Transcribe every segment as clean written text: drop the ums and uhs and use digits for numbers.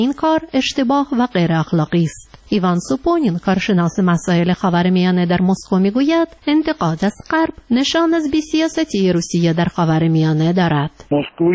این کار اشتباه و غیر اخلاقی است. ایوان سوپونین، کارشناس مسائل خاورمیانه در مسکو، میگوید انتقاد از غرب نشان از بی‌سیاستی روسیه در خاورمیانه دارد. مسکو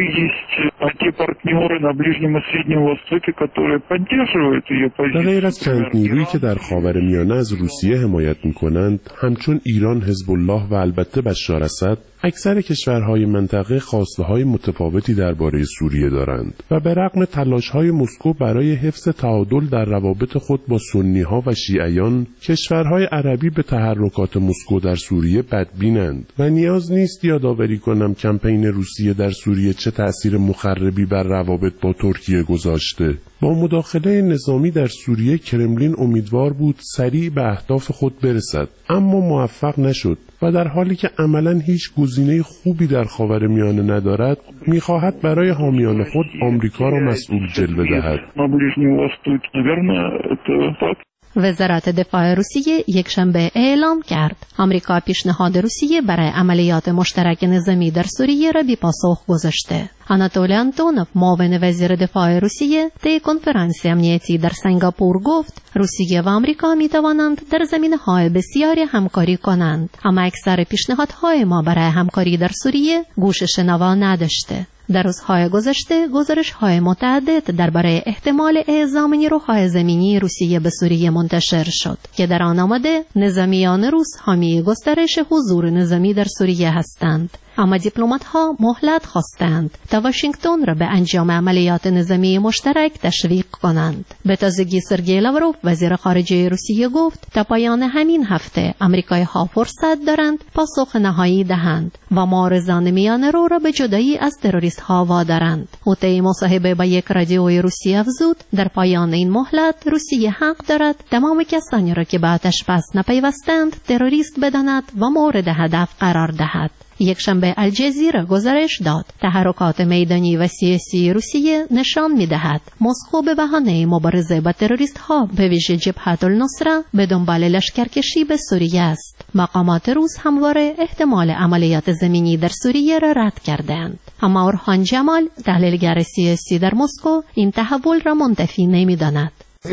به غیر از چند نیرویی که در خاورمیانه از روسیه حمایت می‌کنند، همچون ایران، حزب الله و البته بشار اسد، اکثر کشورهای منطقه خواسته‌های متفاوتی درباره سوریه دارند و به رغم تلاش‌های مسکو برای حفظ تعادل در روابط خود با سنی‌ها و شیعیان، کشورهای عربی به تحرکات مسکو در سوریه بدبینند و نیاز نیست یادآوری کنم کمپین روسیه در سوریه چه تأثیر مخربی بر روابط با ترکیه گذاشته. با مداخله نظامی در سوریه کرملین امیدوار بود سریع به اهداف خود برسد، اما موفق نشد و در حالی که عملاً هیچ گزینه خوبی در خاورمیانه ندارد، می‌خواهد برای حامیان خود آمریکا را مسئول جلوه دهد. وزارت دفاع روسیه یکشنبه اعلام کرد آمریکا پیشنهاد روسیه برای عملیات مشترک نظامی در سوریه را بی پاسخ گذاشته. آناتولی آنتونوف، معاون وزیر دفاع روسیه، طی کنفرانسی امنیتی در سنگاپور گفت روسیه و آمریکا می توانند در زمینه‌های بسیاری همکاری کنند، اما اکثر پیشنهادهای ما برای همکاری در سوریه گوش شنوا نداشته. در روزهای گذشته گزارش‌های متعدد درباره احتمال اعزام نیروهای زمینی روسیه به سوریه منتشر شد که در آن آمده نظامیان روس حامی گسترش حضور نظامی در سوریه هستند. اما دیپلمات‌ها مهلت خواستند تا واشنگتن را به انجام عملیات نظامی مشترک تشویق کنند. به تازگی سرگئی لاوروف، وزیر خارجه روسیه، گفت تا پایان همین هفته آمریکایی‌ها فرصت دارند پاسخ نهایی دهند و معارضان میانه‌رو را به جدایی از تروریست‌ها وادارند. او طی مصاحبه با یک رادیوی روسیه افزود در پایان این مهلت روسیه حق دارد تمام کسانی را که به آتش‌بس نپیوستند تروریست بداند و مورد هدف قرار دهد. یکشنبه الجزیره گزارش داد تحرکات میدانی و سیاسی روسیه نشان می‌دهد مسکو به بهانه مبارزه با تروریست‌ها به ویژه جبهت النصره به دنبال لشکرکشی به سوریه است. مقامات روس همواره احتمال عملیات زمینی در سوریه را رد کردند، اما اورهان جمال، تحلیلگر سیاسی در مسکو، این تحول را منتفی نمی‌داند.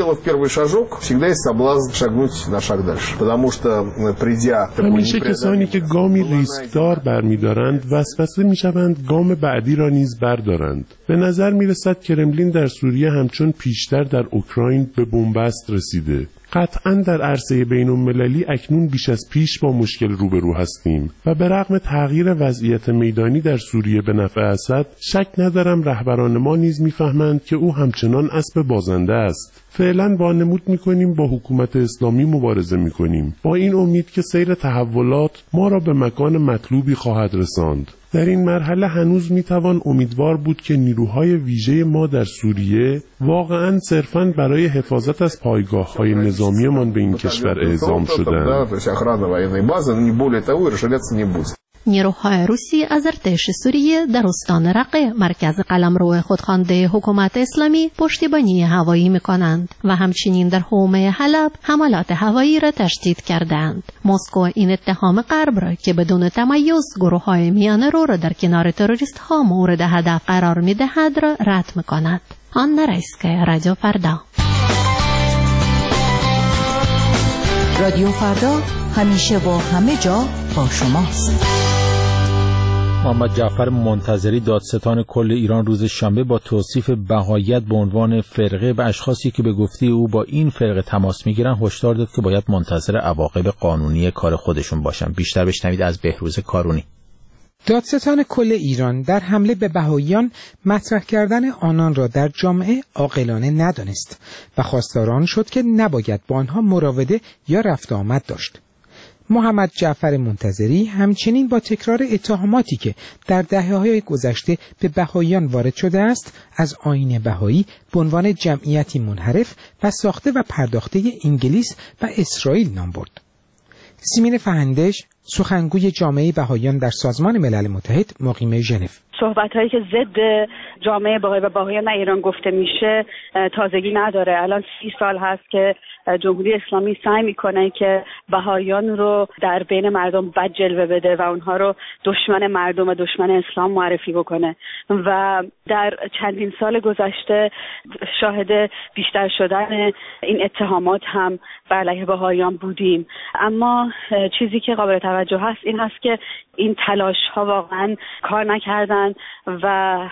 همیشه کسانی که گامی ریسکدار برمی‌دارند وسوسه می‌شوند گام بعدی را نیز بردارند. به نظر می‌رسد کرملین در سوریه همچون پیشتر در اوکراین به بنبست رسیده. قطعاً در عرصه بین‌المللی اکنون بیش از پیش با مشکل روبرو هستیم و به رغم تغییر وضعیت میدانی در سوریه به نفع اسد، شک ندارم رهبران ما نیز می‌فهمند که او همچنان اسب بازنده است. فعلاً وانمود می‌کنیم با حکومت اسلامی مبارزه می‌کنیم، با این امید که سیر تحولات ما را به مکان مطلوبی خواهد رساند. در این مرحله هنوز میتوان امیدوار بود که نیروهای ویژه ما در سوریه واقعاً صرفاً برای حفاظت از پایگاه‌های نظامیمان به این کشور اعزام شدند. نیروهای روسی از ارتش سوریه در استان رقه، مرکز قلمرو خودخوانده حکومت اسلامی، پشتیبانی هوایی می‌کنند و همچنین در حومه حلب حملات هوایی را تشدید کردند. مسکو این اتهام غرب را که بدون تمایز گروه‌های میانه‌رو را در کنار تروریست‌ها مورد هدف قرار می‌دهد را رد می‌کند. آنا رایسکایا، رادیو فردا. رادیو فردا همیشه با همه جا با شماست. محمد جعفر منتظری، دادستان کل ایران، روز شنبه با توصیف بهاییت به عنوان فرقه به اشخاصی که به گفته او با این فرقه تماس میگیرن هشدار داد که باید منتظر عواقب قانونی کار خودشون باشن. بیشتر بشنوید از بهروز کارونی. دادستان کل ایران در حمله به بهائیان مطرح کردن آنان را در جامعه عاقلانه ندانست و خواستار شد که نباید با آنها مراوده یا رفت آمد داشت. محمد جعفر منتظری همچنین با تکرار اتهاماتی که در دهه‌های گذشته به بهائیان وارد شده است، از آیین بهایی به عنوان جمعیتی منحرف و ساخته و پرداخته انگلیس و اسرائیل نام برد. سیمین فهندش، سخنگوی جامعه بهائیان در سازمان ملل متحد مقیم ژنو: صحبت‌هایی که ضد جامعه بهایی و بهائیان ایران گفته میشه تازگی نداره. الان 30 سال هست که جمهوری اسلامی سعی میکنه که بهاییان رو در بین مردم بد جلوه بده و اونها رو دشمن مردم و دشمن اسلام معرفی بکنه و در چندین سال گذشته شاهد بیشتر شدن این اتهامات هم بر علیه بهاییان بودیم. اما چیزی که قابل توجه هست این هست که این تلاش ها واقعا کار نکردن و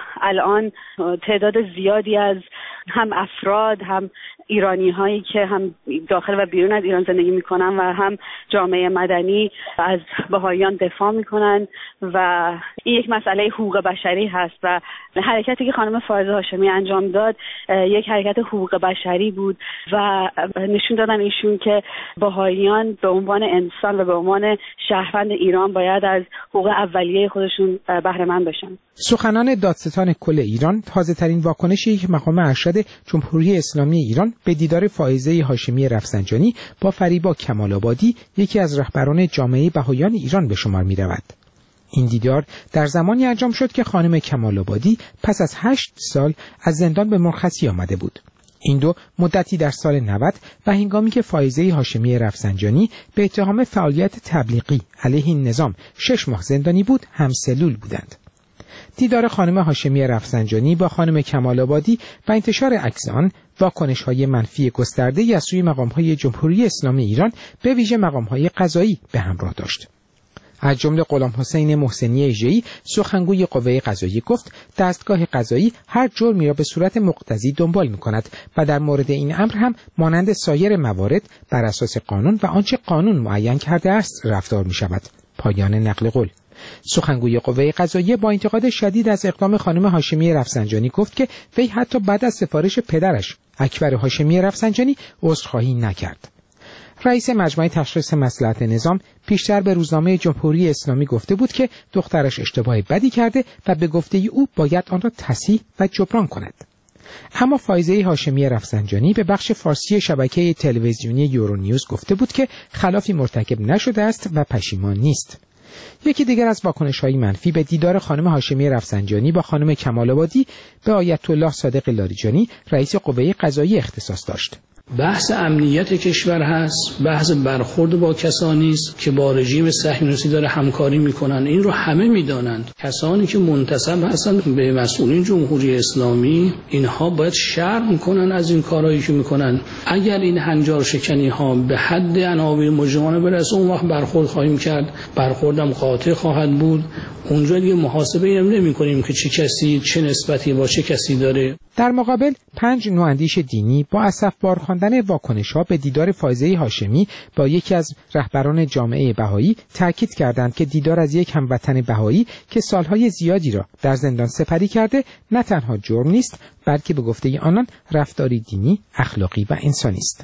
الان تعداد زیادی از هم افراد هم ایرانی هایی که هم داخل و بیرون از ایران زندگی میکنن و هم جامعه مدنی از بهاییان دفاع میکنن و این یک مسئله حقوق بشری هست و حرکتی که خانم فائزه هاشمی انجام داد یک حرکت حقوق بشری بود و نشون دادن ایشون که بهاییان به عنوان انسان و به عنوان شهروند ایران باید از حقوق اولیه خودشون بهره مند بشن. سخنان دادستان کل ایران تازه ترین واکنشی که مقام ارشد جمهوری اسلامی ایران به دیدار فائزه هاشمی رفسنجانی با فریبا کمال‌آبادی یکی از رهبران جامعه بهاییان ایران به شمار می رود. این دیدار در زمانی انجام شد که خانم کمال‌آبادی پس از 8 سال از زندان به مرخصی آمده بود. این دو مدتی در سال 90 و هنگامی که فائزه هاشمی رفسنجانی به اتهام فعالیت تبلیغی علیه این نظام 6 ماه زندانی بود همسلول بودند. دیدار خانم هاشمی رفسنجانی با خانم کمال‌آبادی و انتشار عکس آن واکنش‌های منفی گسترده‌ای از سوی مقام‌های جمهوری اسلامی ایران به ویژه مقام‌های قضایی به همراه داشت. از جمله غلام حسین محسنی اژه‌ای سخنگوی قوه قضاییه گفت دستگاه قضایی هر جرمی را به صورت مقتضی دنبال می‌کند و در مورد این امر هم مانند سایر موارد بر اساس قانون و آنچه قانون معین کرده است رفتار می‌شود. پایان نقل قول. سخنگوی قوه قضاییه با انتقاد شدید از اقدام خانم هاشمی رفسنجانی گفت که وی حتی بعد از سفارش پدرش اکبر هاشمی رفسنجانی عذرخواهی نکرد. رئیس مجمع تشخیص مصلحت نظام پیشتر به روزنامه جمهوری اسلامی گفته بود که دخترش اشتباه بدی کرده و به گفته او باید آن را تصحیح و جبران کند. اما فائزه هاشمی رفسنجانی به بخش فارسی شبکه تلویزیونی یورونیوز گفته بود که خلافی مرتکب نشده است و پشیمان نیست. یکی دیگر از واکنش‌های منفی به دیدار خانم هاشمی رفسنجانی با خانم کمال‌آبادی به آیت الله صادق لاریجانی رئیس قوه قضاییه اختصاص داشت. بحث امنیت کشور هست، بحث برخورد با کسانی است که با رژیم صهیونیستی داره همکاری میکنن. این رو همه میدانند. کسانی که منتسب هستند به مسئولین جمهوری اسلامی اینها باید شرم کنن از این کارهایی که میکنن. اگر این هنجار شکنی ها به حد عناوین مجرمانه برسه اون وقت برخورد خواهیم کرد، برخوردم قاطع خواهد بود. اونجا دیگه محاسبه هم نمی‌کنیم که چه کسی چه نسبتی با چه کسی داره. در مقابل 5 نواندیش دینی با اسفبار خواندن واکنش‌ها به دیدار فائزه هاشمی با یکی از رهبران جامعه بهایی تاکید کردند که دیدار از یک هموطن بهایی که سالهای زیادی را در زندان سپری کرده نه تنها جرم نیست بلکه به گفته آنان رفتاری دینی، اخلاقی و انسانی است.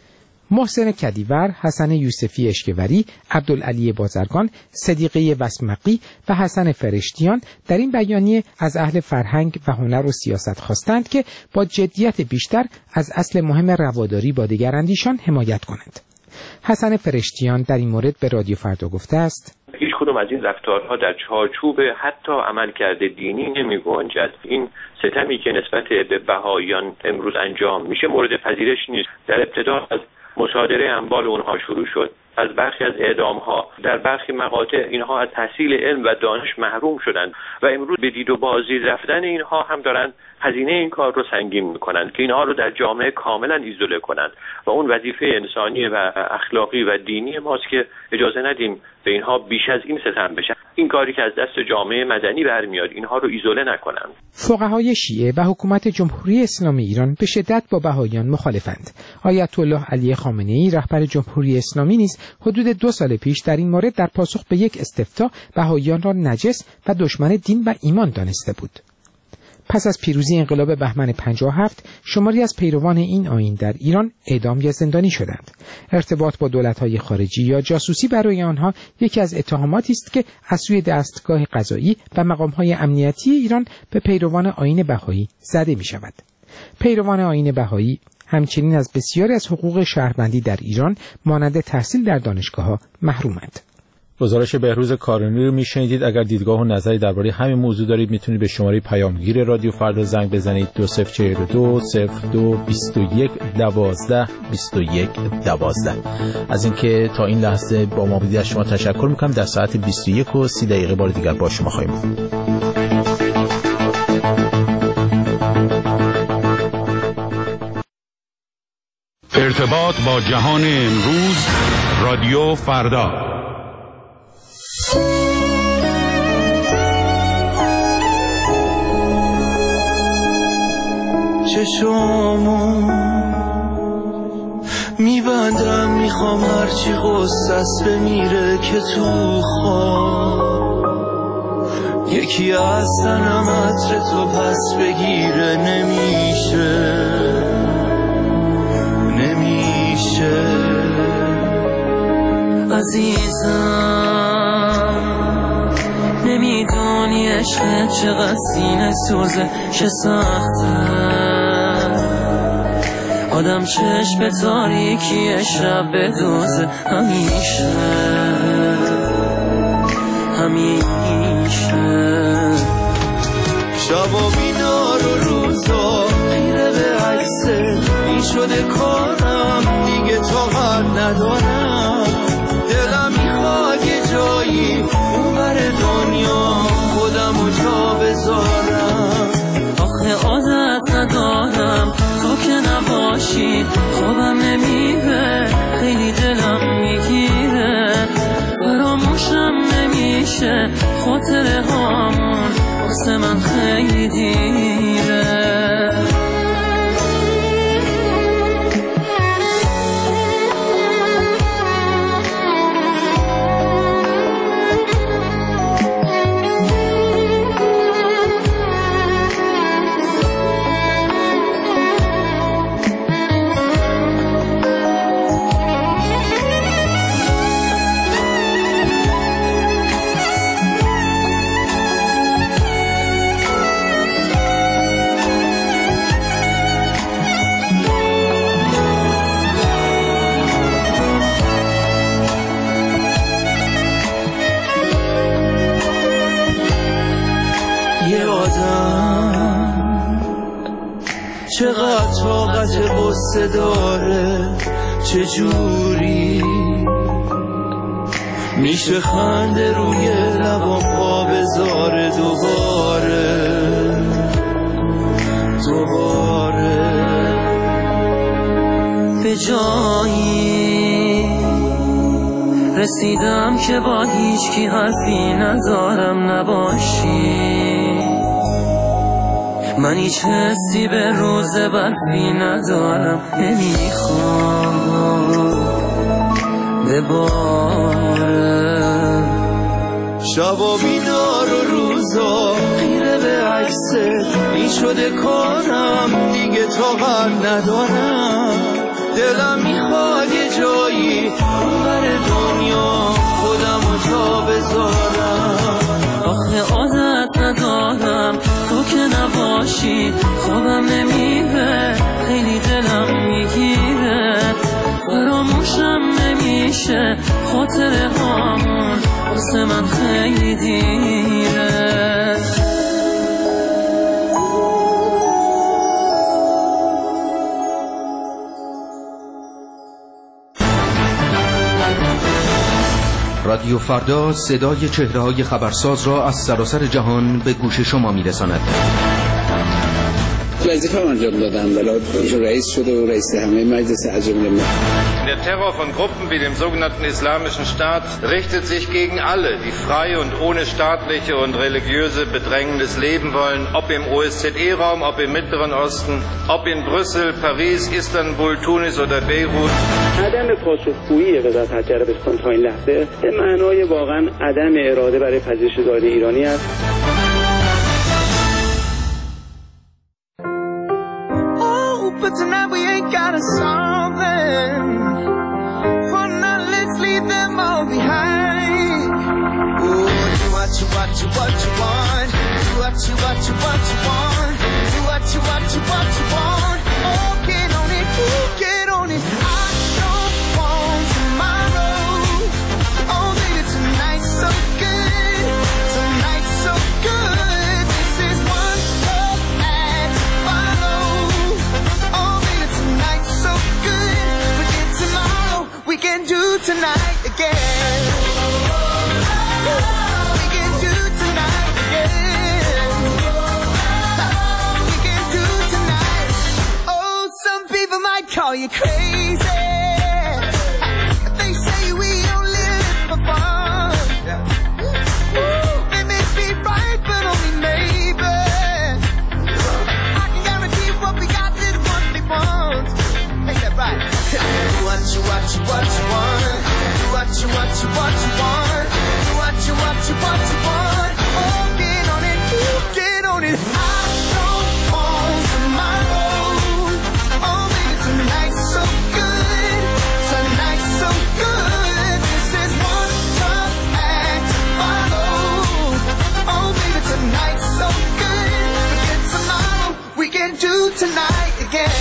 محسن کدیور، حسن یوسفی اشکوری، عبدالعلی بازرگان، صدیقه وسمقی و حسن فرشتیان در این بیانیه از اهل فرهنگ و هنر و سیاست خواستند که با جدیت بیشتر از اصل مهم رواداری با دیگراندیشان حمایت کنند. حسن فرشتیان در این مورد به رادیو فردا گفته است: هیچ کدوم از این رفتارها در چارچوب حتی عملکرد دینی نمی‌گنجد. این ستمی که نسبت به بهائیان امروز انجام میشه مورد پذیرش نیست. در ابتدا از مصادره اموال اونها شروع شد، از برخی از اعدام‌ها، در برخی مقاطع اینها از تحصیل علم و دانش محروم شدند و امروز به دید و بازدید رفتن اینها هم دارند هزینه این کار رو سنگین میکنند که اینها رو در جامعه کاملا ایزوله کنند و اون وظیفه انسانی و اخلاقی و دینی ماست که اجازه ندیم به اینها بیش از این ستم بشن. این کاری که از دست جامعه مدنی برمیاد اینها رو ایزوله نکنند. فقهای شیعه و حکومت جمهوری اسلامی ایران به شدت با بهائیان مخالفند. آیت الله علی خامنه‌ای رهبر جمهوری اسلامی نیز حدود 2 سال پیش در این مورد در پاسخ به یک استفتاء بهائیان را نجس و دشمن دین و ایمان دانسته بود. پس از پیروزی انقلاب بهمن 57 شماری از پیروان این آیین در ایران اعدام یا زندانی شدند. ارتباط با دولت‌های خارجی یا جاسوسی برای آنها یکی از اتهاماتی است که از سوی دستگاه قضایی و مقام‌های امنیتی ایران به پیروان آیین بهایی زده می‌شود. پیروان آیین بهایی همچنین از بسیاری از حقوق شهروندی در ایران مانند تحصیل در دانشگاه‌ها محرومند. گزارش بهروز کارانی رو میشنیدید. اگر دیدگاه و نظری درباره همین موضوع دارید میتونید به شماره پیامگیر رادیو فردا زنگ بزنید 2042 02 21 12 21 12. از اینکه تا این لحظه با ما بودید از شما تشکر میکنم. در ساعت 21:30 بار دیگر با شما خواهیم بود. ارتباط با جهان امروز، رادیو فردا. چشامو میبندم، میخوام هرچی غصه‌ست بمیره که تو خواب یکی از تنم عطر تو پس بگیره. نمیشه عزیزم، نمیدونی عشق چقدر سینه سوزه، چه سخته آدم چشم تاریکیش شب بدوزه. همیشه شبا بیدار و روزا خیره به عکسه، این شده کارم دیگه طاقت ندارم. دلم میخواد یه جایی اونور دنیا خودمو جا بذارم. آخه عادت ندارم تو که نباشی، خوابم نمیره، خیلی دلم میگیره، فراموشم نمیشه، خاطره هامون واسه من خیلی دیره. چقدر طاقت غصه داره، چجوری میشه خنده روی لبام پا بذاره. دوباره به جایی رسیدم که با هیچکی حرفی ندارم نباشی. من هیچ حسی به روز برفی ندارم، نمیخوام بباره. شبا بیدار و روزا خیره به عکسه، این شده کارم دیگه طاقت ندارم. دلم میخواد یه جایی اونور دنیا خودمو جا بذارم. آخه عادت ندارم تو که نباشی، خوابم نمیره، خیلی دلم میگیره، فراموشم نمیشه، خاطره هامون واسه من خیلی دیره. رادیو فردا صدای چهره‌های خبرساز را از سراسر جهان به گوش شما می‌رساند. وظیفه انجام دادم، ولی رئیس شده و رئیس همه مجلس عجم ملت. Der Terror von Gruppen wie dem sogenannten Islamischen Staat richtet sich gegen alle, die frei und ohne staatliche und religiöse Bedrängnis leben wollen, ob im OSZE-Raum, ob im Mittleren Osten, ob in Brüssel, Paris, Istanbul, Tunis oder Beirut. عدم پاسخگویی وزارت خارجه عربستان تا این لحظه به معنای واقعا عدم اراده برای پذیرش داده ایرانی است. But tonight we ain't got a something. For now, let's leave them all behind. Oh, do what you want. Do what you want. Do what you want. Oh, get on it. Get on it. I don't want tomorrow. Oh, baby, tonight. tonight again. We can do tonight again. We can do tonight. Oh, some people might call you crazy. They say we only live for fun. They may be right, but only maybe. I can guarantee what we got is what they want. Ain't that right? Do what you want. Do what you want. Do what you want. Do what you want. Oh, get on it. Get on it. I don't want tomorrow. Oh, baby, tonight's so good. Tonight's so good. This is one tough act to follow. Oh, baby, tonight's so good. Forget tomorrow. We can do tonight again.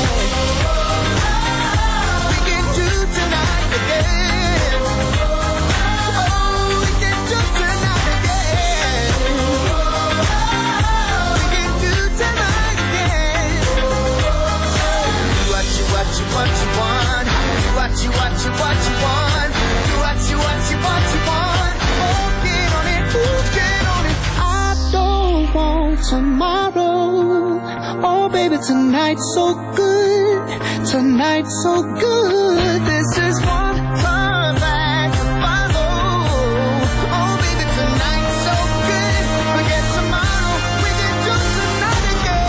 What you want. Do what you want. Oh, get on it. Get on it. I don't want tomorrow. Oh, baby, tonight's so good. Tonight's so good. This is one time back to follow. Oh, baby, tonight's so good. Forget tomorrow. We can do tonight again.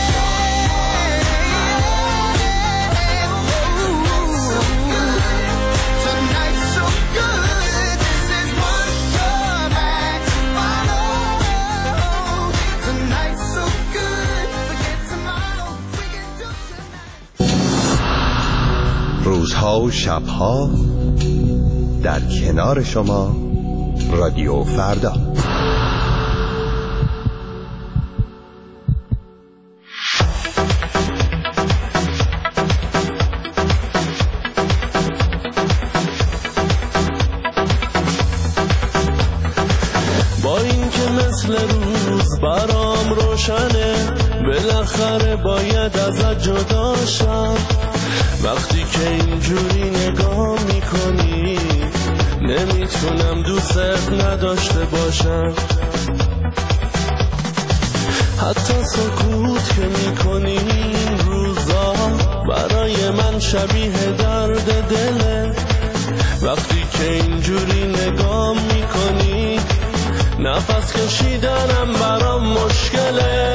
روزها و شبها در کنار شما رادیو فردا. با اینکه مثل روز برام روشنه، بالاخره باید ازت جدا شم. وقتی که اینجوری نگاه میکنی نمیتونم دوست نداشته باشم. حتی سکوت که میکنی این روزا برای من شبیه درد دله. وقتی که اینجوری نگاه میکنی نفس کشیدنم برام مشکله.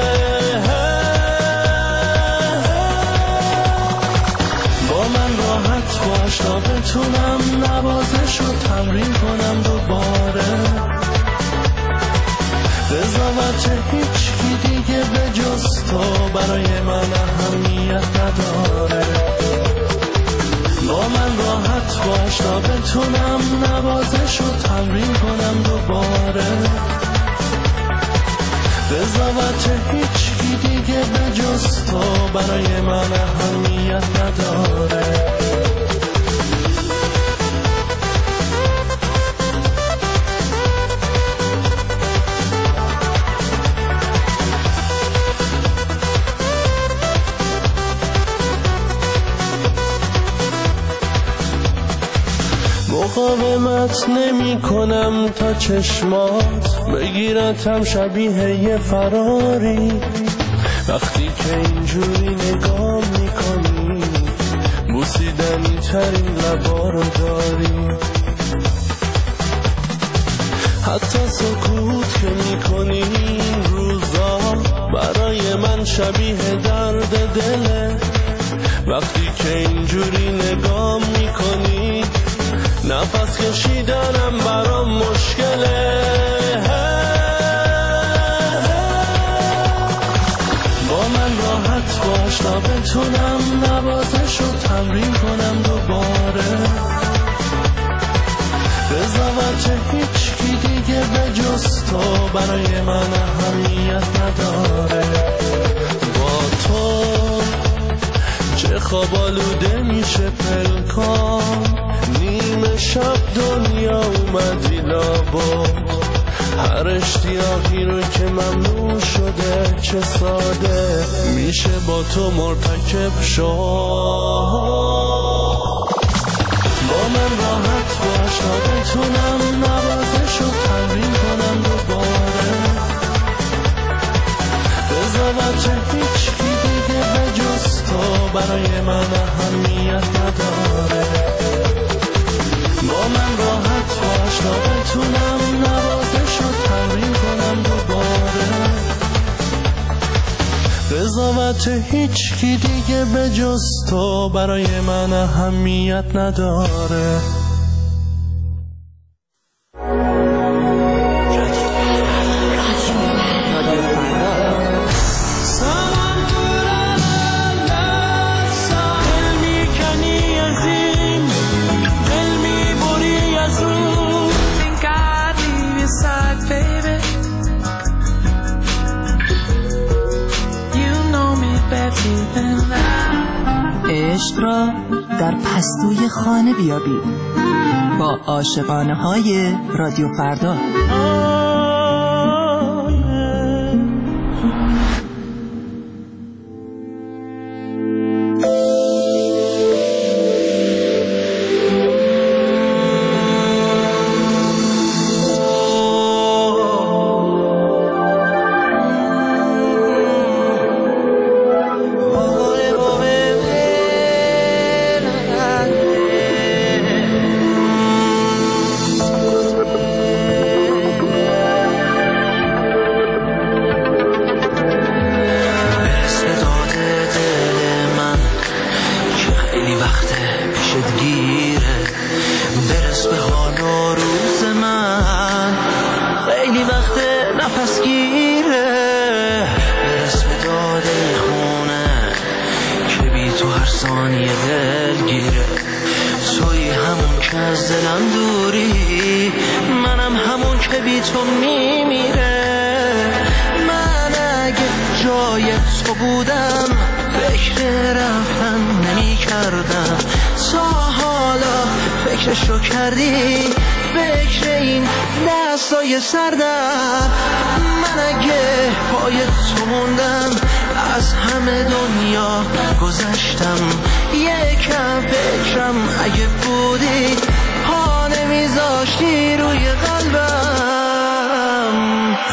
باش تا بتونم نوازش رو تمرین کنم دوباره. قضاوت هیچکی دیگه به جز تو برای من اهمیت نداره. با من راحت باش تا بتونم نوازش رو تمرین کنم دوباره. قضاوت هیچکی دیگه به جز تو برای من اهمیت نداره. مقاومت نمی کنم تا چشمات بگیرتم شبیه یه فراری. وقتی که اینجوری نگاه می کنی بوسیدنی ترین لبا رو داری. حتی سکوت که می کنی این روزا برای من شبیه درد دله. وقتی که اینجوری نگاه می کنی نفس کشیدنم برام مشکله. با من راحت باش تا بتونم نوازش رو تمرین کنم دوباره. قضاوت هیچکی دیگه به جز تو برای من اهمیت نداره. با تو چه خواب آلوده میشه پلکان. نیمه شب دنیا اومدی لابد. هر اشتیاقی رو که ممنوع شده چه ساده میشه با تو مرتکب شد. با من آشنا بتونم نوازشو تمرین کنم دوباره. قضاوت هیچکی دیگه به جز تو برای من اهمیت نداره. با من راحت و آشنا بتونم نوازشو تمرین کنم دوباره. قضاوت هیچکی دیگه به جز تو برای من اهمیت نداره. عشق را در پستوی خانه بیابید با عاشقانه های رادیو فردا. فکرشو کردی فکر این دستای سردم. من اگه پای تو موندم از همه دنیا گذشتم. یکم فکرم اگه بودی پا نمیذاشتی روی قلبم.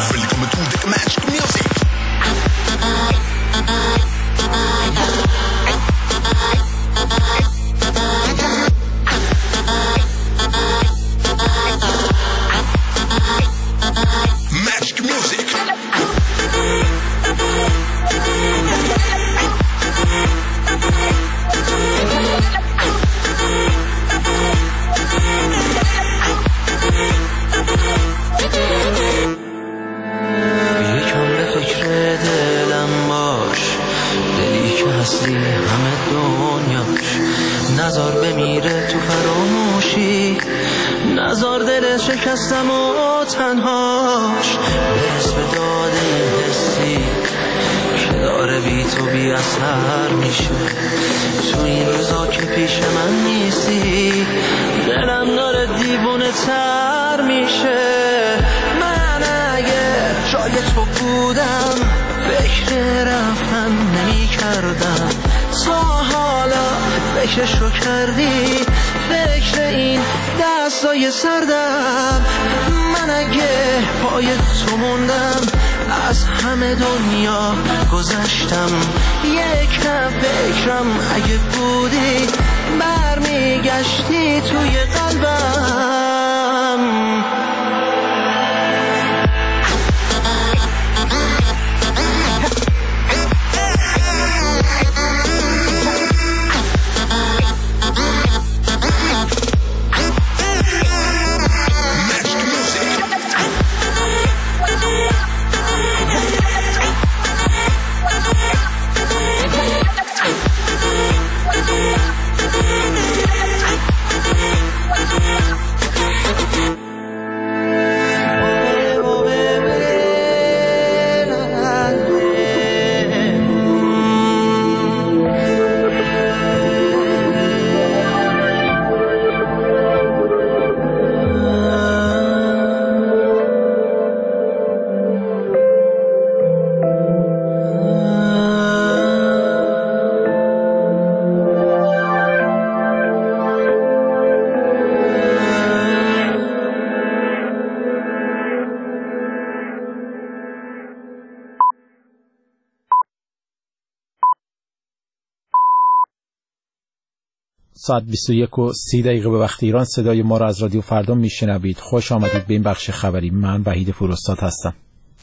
نزار بمیره تو فراموشی، نزار دل شکستم و تنهاش. برس به داد این حسی که داره بی تو بی اثر میشه. تو این روزا که پیش من نیستی دلم داره دیوونه تر میشه. من اگه جای تو بودم فکر رفتن نمی کردم. تا حالا فکرشو کردی فکر این دستای سردم. من اگه پای تو موندم از همه دنیا گذشتم. یکم فکرم اگه بودی برمیگشتی توی قلبم. ساعت 21:30 به وقت ایران صدای ما را از رادیو فردا میشنوید. خوش آمدید به این بخش خبری. من وحید فروستاد هستم.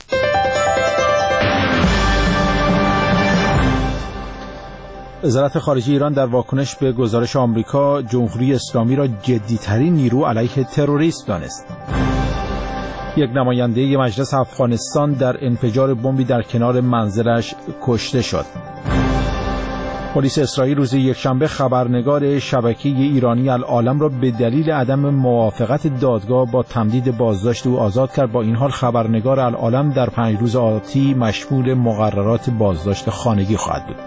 وزارت خارجه ایران در واکنش به گزارش آمریکا جمهوری اسلامی را جدی‌ترین نیرو علیه تروریسم دانست. یک نماینده مجلس افغانستان در انفجار بمبی در کنار منزلش کشته شد. پلیس اسرائیل روز یکشنبه خبرنگار شبکه ایرانی العالم را به دلیل عدم موافقت دادگاه با تمدید بازداشت او آزاد کرد. با این حال خبرنگار العالم در 5 روز آتی مشمول مقررات بازداشت خانگی خواهد بود.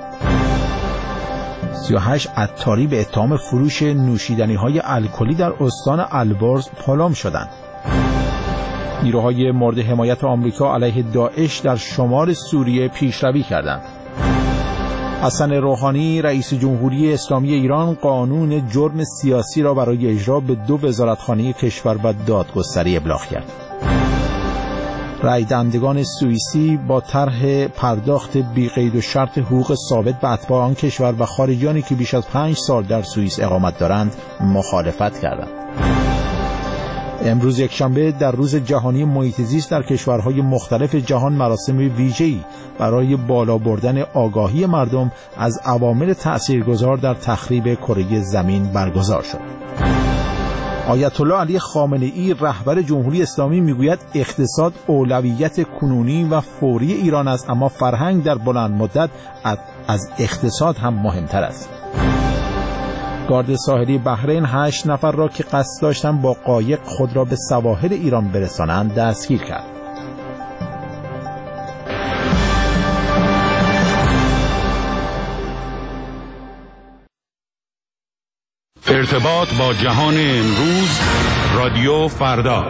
38 عطاری به اتهام فروش نوشیدنی‌های الکلی در استان البرز پالام شدند. نیروهای مورد حمایت آمریکا علیه داعش در شمال سوریه پیشروی کردند. حسن روحانی رئیس جمهوری اسلامی ایران قانون جرم سیاسی را برای اجرا به 2 وزارتخانه کشور و دادگستری ابلاغ کرد. رای دهندگان سوئیسی با طرح پرداخت بی قید و شرط حقوق ثابت به اتباع آن کشور و خارجیانی که بیش از 5 سال در سوئیس اقامت دارند مخالفت کردند. امروز یکشنبه در روز جهانی محیط زیست در کشورهای مختلف جهان مراسم ویژه‌ای برای بالا بردن آگاهی مردم از عوامل تأثیرگذار در تخریب کره زمین برگزار شد. آیت الله علی خامنه‌ای رهبر جمهوری اسلامی میگوید اقتصاد اولویت کنونی و فوری ایران است، اما فرهنگ در بلند مدت از اقتصاد هم مهمتر است. گارد ساحلی بحرین 8 نفر را که قصد داشتند با قایق خود را به سواحل ایران برسانند دستگیر کرد. ارتباط با جهان امروز، رادیو فردا.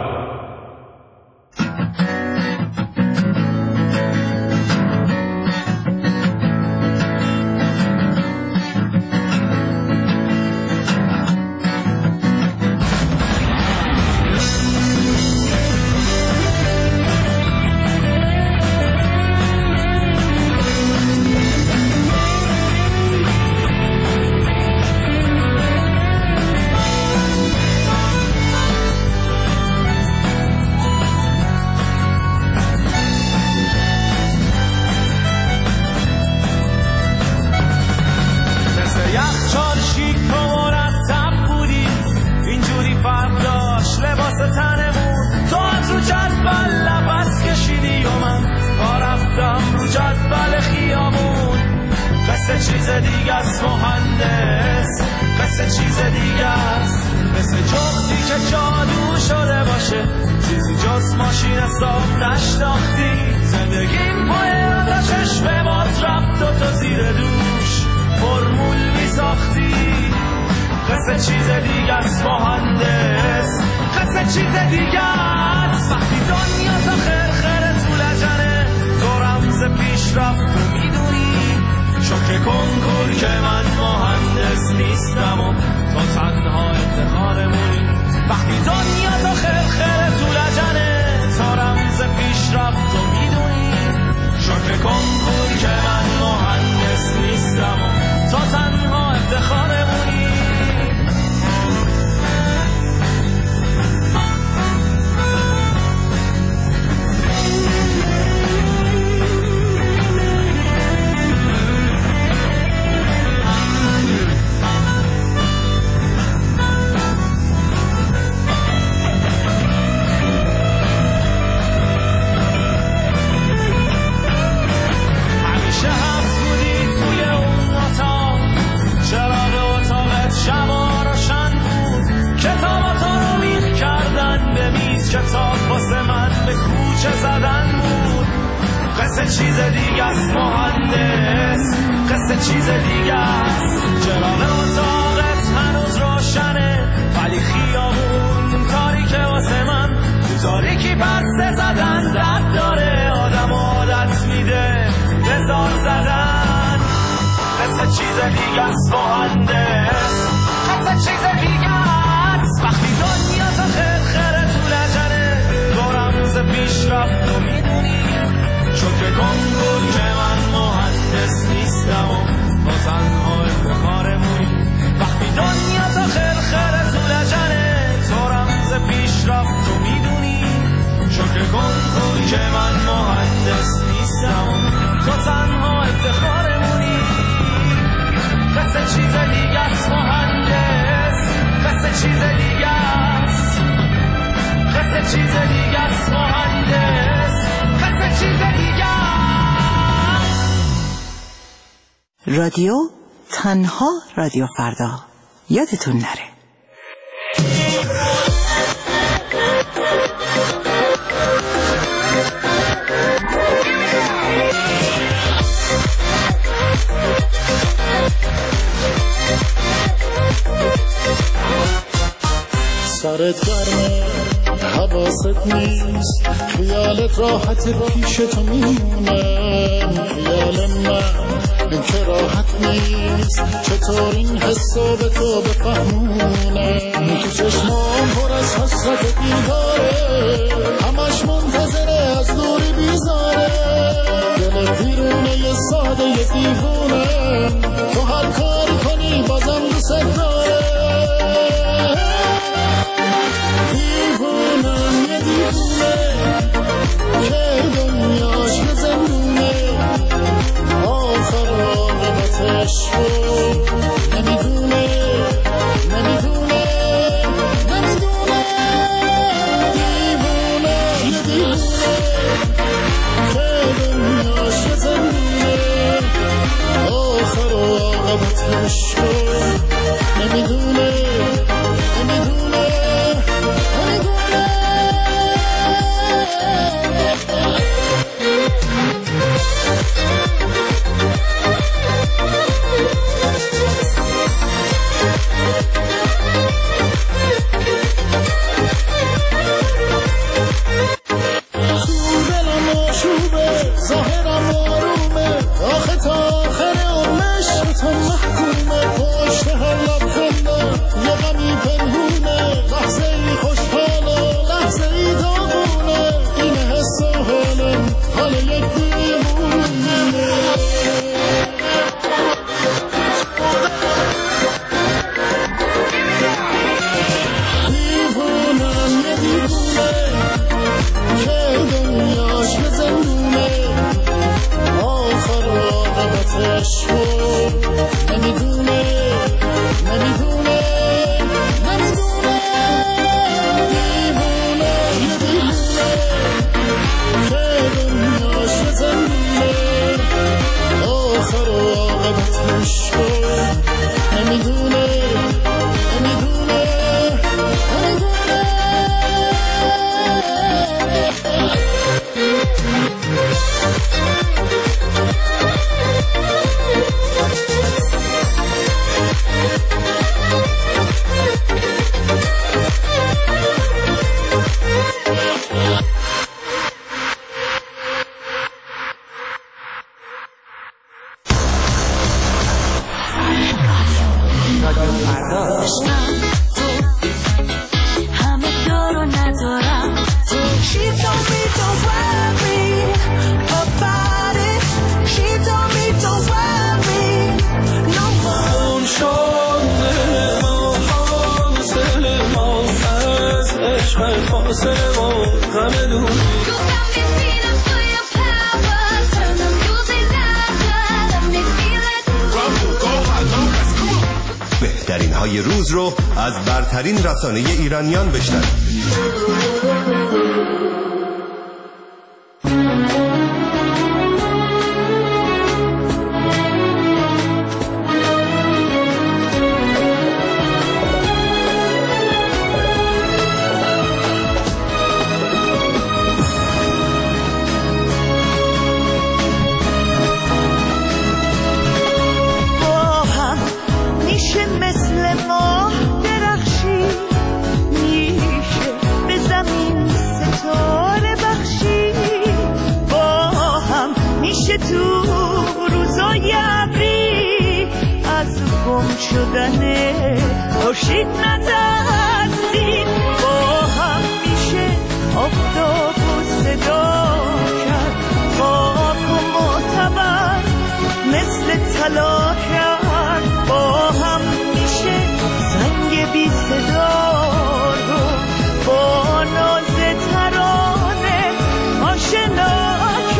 نیستم و با تنها افتخارمونی وقتی دنیا رادیو تنها رادیو فردا. یادتون نره. سرت گرمه حواست نیست، خیالت راحت پیش تو میمونه، خیال من که راحت نیست، چطور این حسو به تو بفهمونه، تو چشمام پر از حسرت دیداره، همش منتظره از دوری بیزاره، دل دیرونه یه ساده یه دیوونه، تو هر کاری کنی بازم دوست داره، دیوونم یه دیوونه که دنیاش یه زندونه، آخر عاقبتش رو نمیدونه نمیدونه نمیدونه، دیوونه یه دیوونه که دنیاش یه زندونه، آخر عاقبتش رو نمیدونه نمیدونه. ظاهرم آرومه، آخه تا آخر عمرش تو محکومه، پشت هر لبخنده یه غمی پنهونه، لحظه ای خوشحاله لحظه ای داغونه، این حس و حال یک دیوونه. دیوونم یه دیوونه که دنیاش یه زندونه، آخر عاقبتش رو نمیدونه نمیدونه نمیدونه، دیوونه یه دیوونه که دنیاش یه زندونه، آخر عاقبتش رو نمیدونه نمیدونه نمیدونه. بهترین های روز رو از برترین رسانه ایرانیان بشنوید. شدنه خورشید نترسید، با هم میشه آفتاب و صدا کرد، خاک و معتبر مثل طلا کرد، با هم میشه زنگ بی صدا رو با ناز ترانه آشنا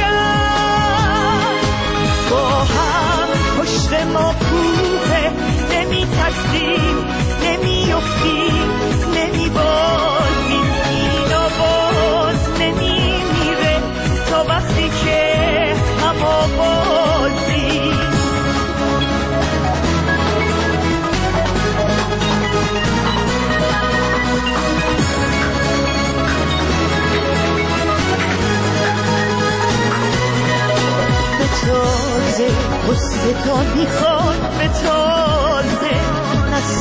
کرد، با هم پشت ما کوه نمی ترسیم نمی افتیم نمی بازیم، اینا باز نمی میره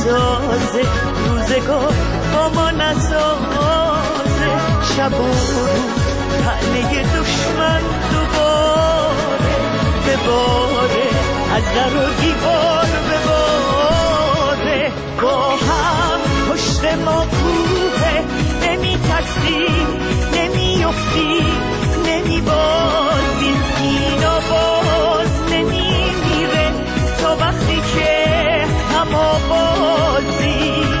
نسازه، روزگار با ما نسازه، شب و روز تنه دشمن دوباره بباره، از در و دیوار بباره. با هم پشت ما کوه، نمی ترسیم نمی افتیم نمی بازیم، اینا باز نمی میره تا وقتی که هم آوازیم.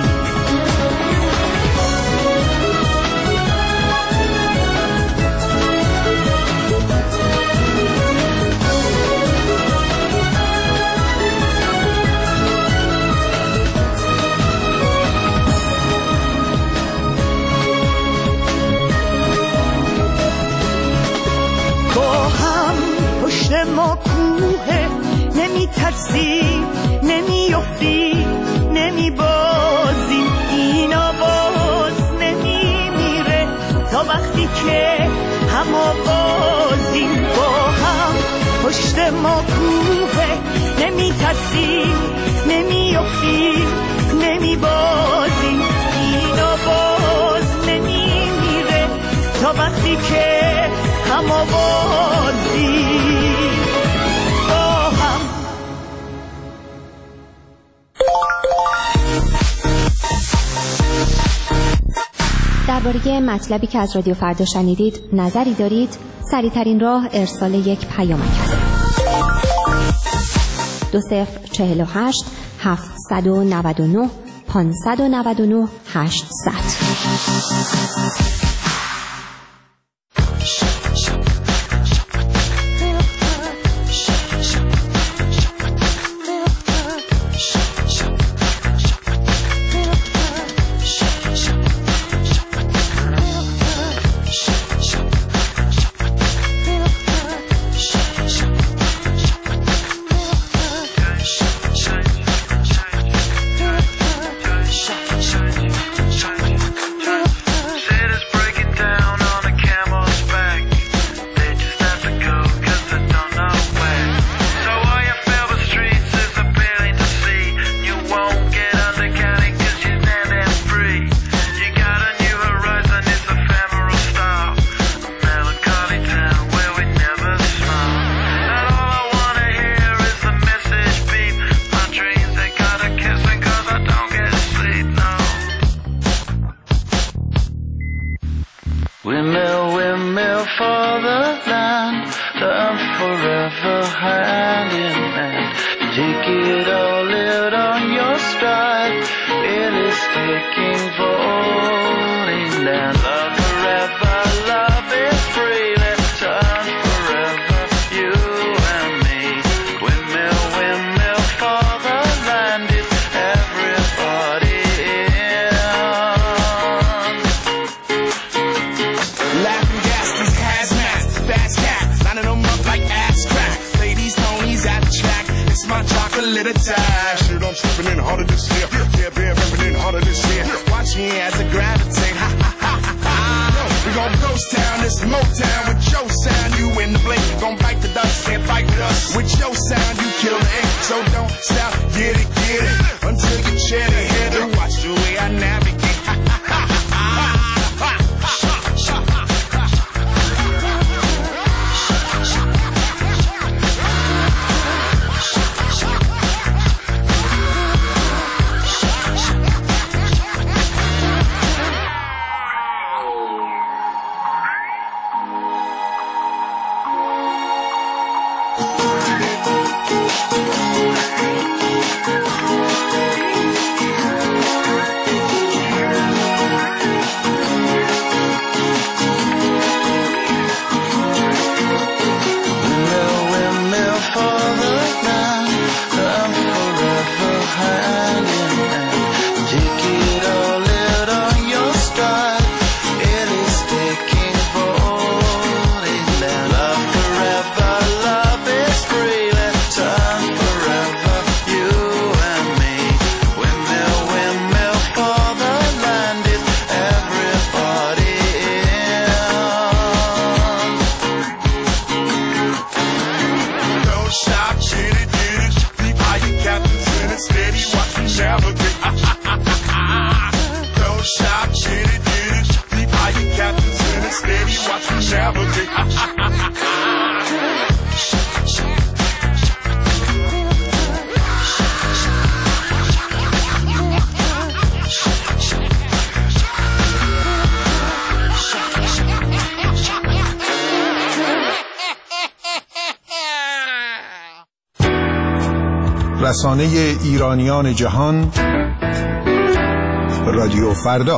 ما کوه، نمی ترسیم نمی افتیم نمی بازیم، اینا باز نمی میره تا وقتی که هم آوازیم. با هم پشت ما کوه، نمی ترسیم نمی افتیم نمی بازیم، اینا باز نمی میره تا وقتی که هم آوازیم. درباره مطلبی که از رادیو فردا شنیدید نظری دارید؟ سریع‌ترین راه ارسال یک پیامک است. 2048 799 599 800. رسانه ایرانیان جهان، رادیو فردا.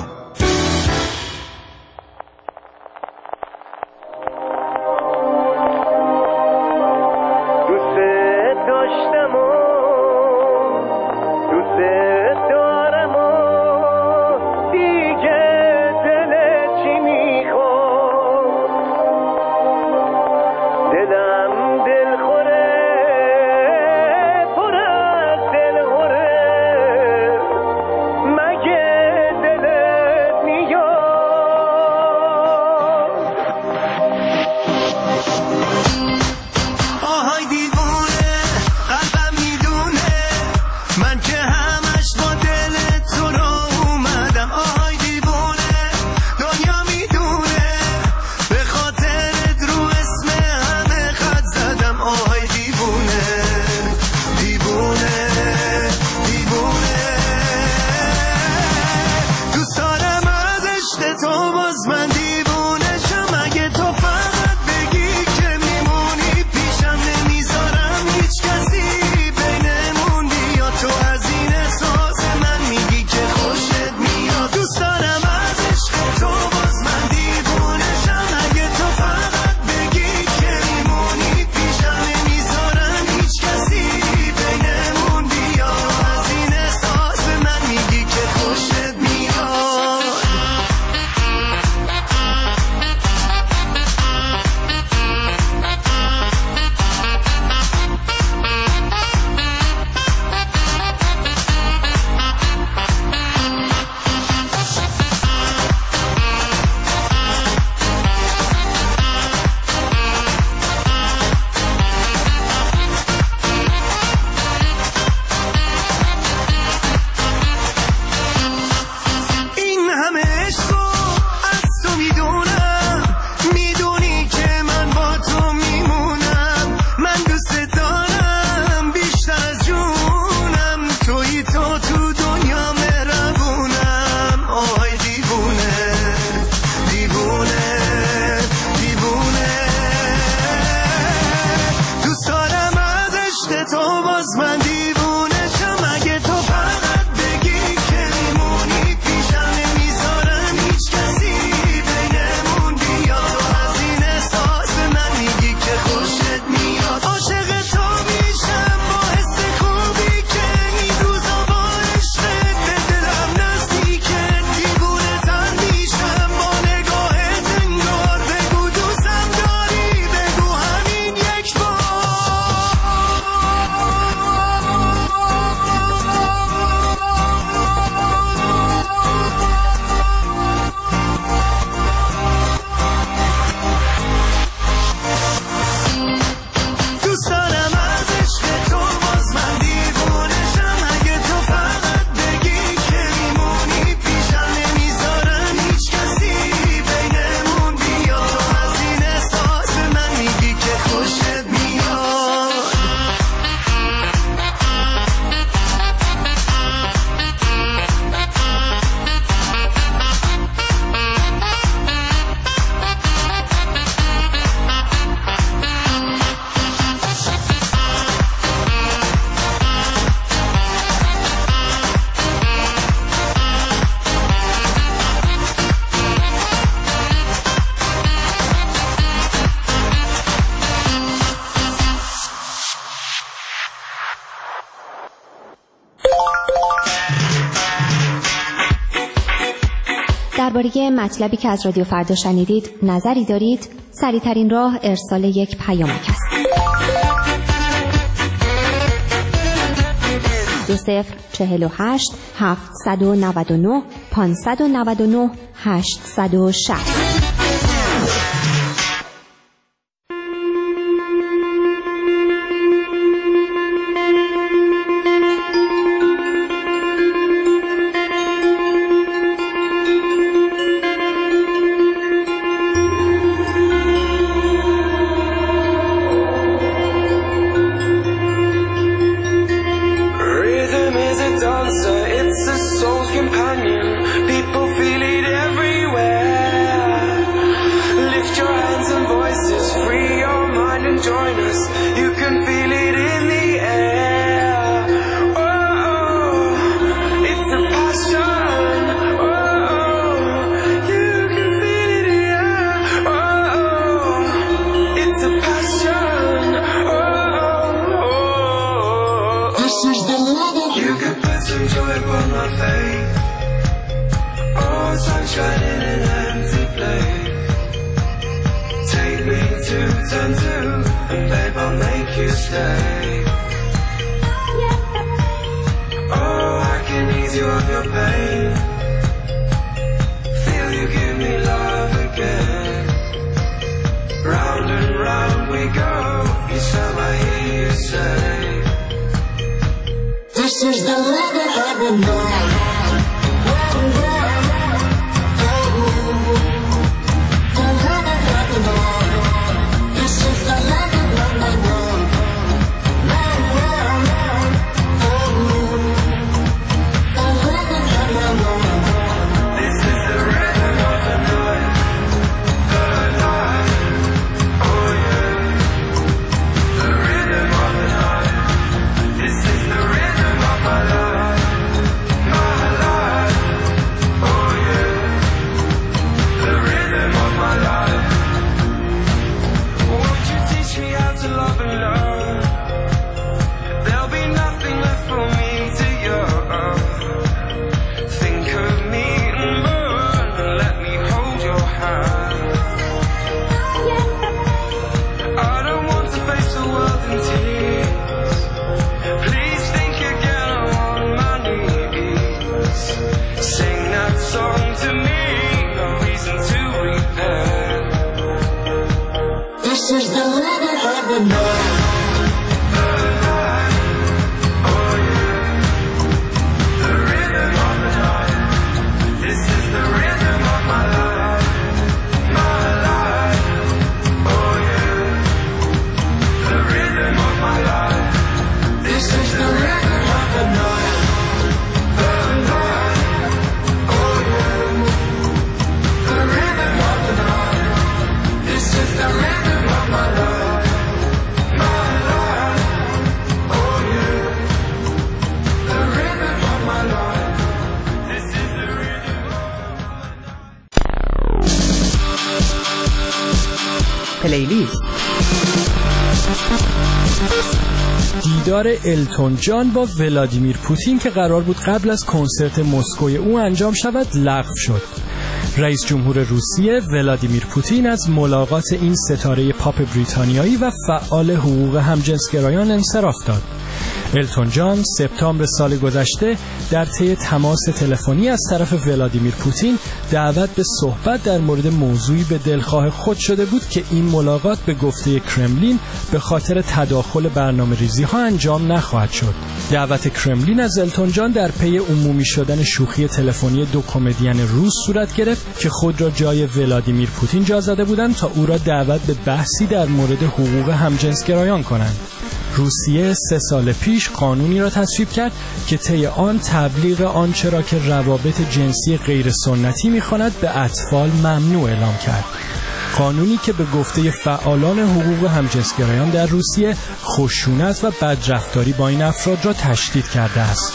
درباره مطلبی که از رادیو فردا شنیدید نظری دارید؟ سریع‌ترین راه ارسال یک پیامک است. 2048 799 599 860. It's a soul's companion. People feel it everywhere. on my face. Oh, sunshine in an empty place. Take me to turn two, and babe, I'll make you stay. Oh, I can ease you of your pain. Feel you give me love again. Round and round we go. Each time I hear you say, this is the rhythm of the night. پلیلیست. دیدار التون جان با ولادیمیر پوتین که قرار بود قبل از کنسرت مسکو او انجام شود لغو شد. رئیس جمهور روسیه ولادیمیر پوتین از ملاقات این ستاره پاپ بریتانیایی و فعال حقوق همجنسگرایان انصراف داد. التون جان سپتامبر سال گذشته در طی تماس تلفنی از طرف ولادیمیر پوتین دعوت به صحبت در مورد موضوعی به دلخواه خود شده بود که این ملاقات به گفته کرملین به خاطر تداخل برنامه‌ریزی‌ها انجام نخواهد شد. دعوت کرملین از التون جان در پی عمومی شدن شوخی تلفنی دو کمدین روس صورت گرفت که خود را جای ولادیمیر پوتین جا زده بودند تا او را دعوت به بحثی در مورد حقوق همجنسگرایان کنند. روسیه 3 سال پیش قانونی را تصویب کرد که طی آن تبلیغ آنچه را که روابط جنسی غیر سنتی می‌خواند به اطفال ممنوع اعلام کرد. قانونی که به گفته فعالان حقوق همجنسگرایان در روسیه خشونت و بدرفتاری با این افراد را تشدید کرده است.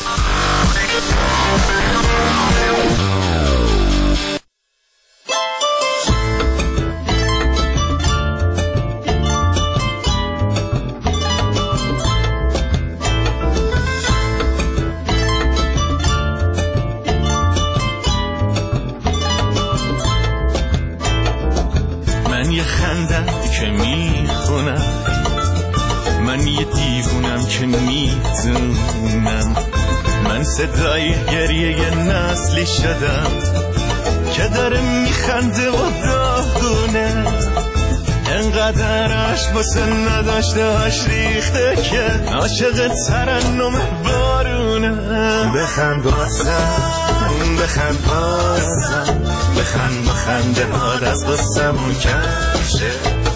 صدای گریه نسلی شدم که داره میخنده و داغونه، انقدر عشق واسه نداشتهاش ریخته که عاشق ترنم بارونه. بخند بازم بخند بازم بخند با خنده هاد از قصمون کشه،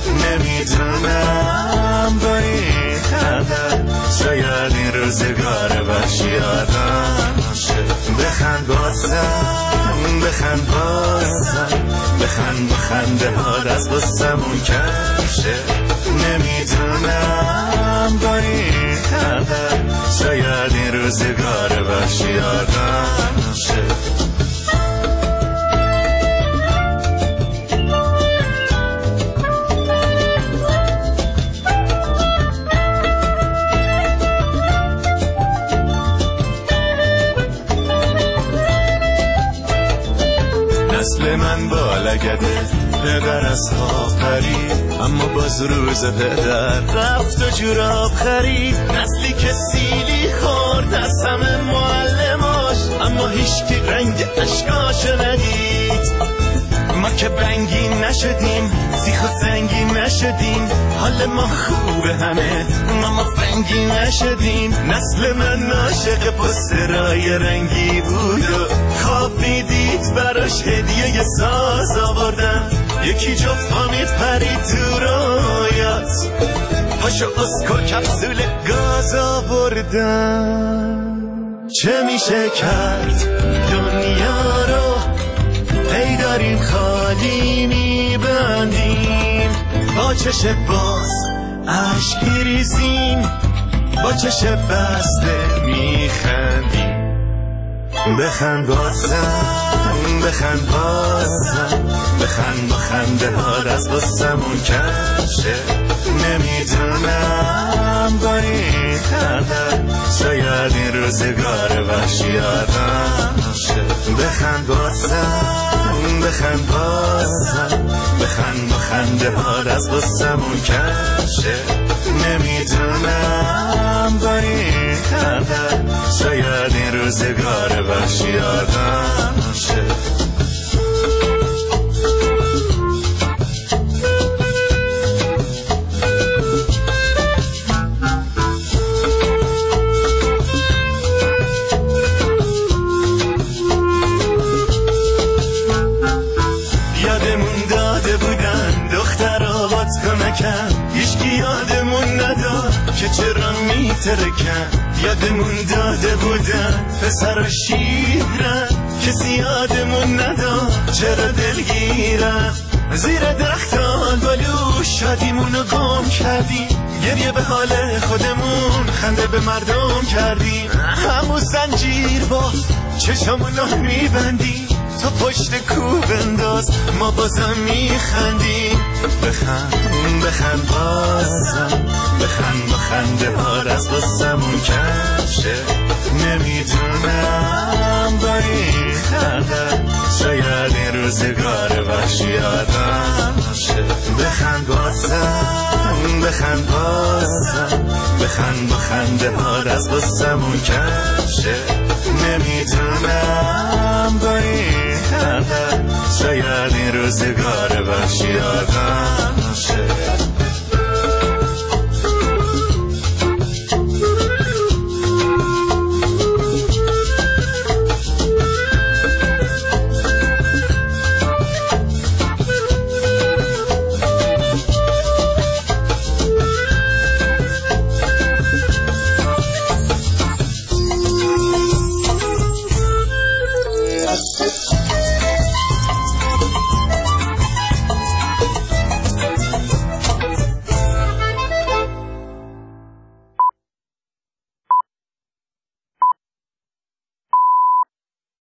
نمیتونم با این خنده شاید این روزگار بخشی آدم شه. بخند بازم بخند بازم بخند با خنده هاد از قصمون کشه، نمیتونم با این خنده شاید این روزگار بخشی آدم شه. نسل من با لگده پدر از خواب پرید اما باز روز پدر رفت و جوراب خرید نسلی که سیلی خورد از همه معلماش اما هیچکی رنگ اشکاشو ندید ما که بنگی نشدیم سیخ و سنگی نشدیم حال ما خوبه همه ما فنگی نشدیم نسل من عاشق پسترای رنگی بود و خواب میدید براش هدیه یه ساز آوردم یکی جفتا میپرید تو رویات پاشو اسکو کپسول گاز آوردم چه میشه کرد دنیا رو هی داریم خالی میبندیم با چش باز عشق میریزیم با چش بسته میخندیم بخند بازم بخند بازم بخند با خنده ها دست بستمون کشه نمیدونم با این خنده شاید این روزگار وحشی آدم شه بخند بازم بخند بازم بخند با خنده ها دست بستمون کشه نمیدونم با این خنده شاید این روزگار وحشی آدم شه هیچکی یادمون نداد که چرا میترکن یادمون داده بودن پسر و شیرن کسی یادمون نداد چرا دلگیرن زیر درختان بالو شادیمونو گم کردیم گریه به حال خودمون خنده به مردم کردیم همون زنجیر باز چشمونو میبندیم تو پشت کوب انداز ما بازم میخندیم بخند بازم بخند با خنده ها دست بستمون کشه نمیدونم با این خنده شاید این روزگار وحشی آدم شه بخند بازم بخند بازم بخند با خنده ها دست بستمون کشه نمیدونم با این خنده شاید این روزگار وحشی آدم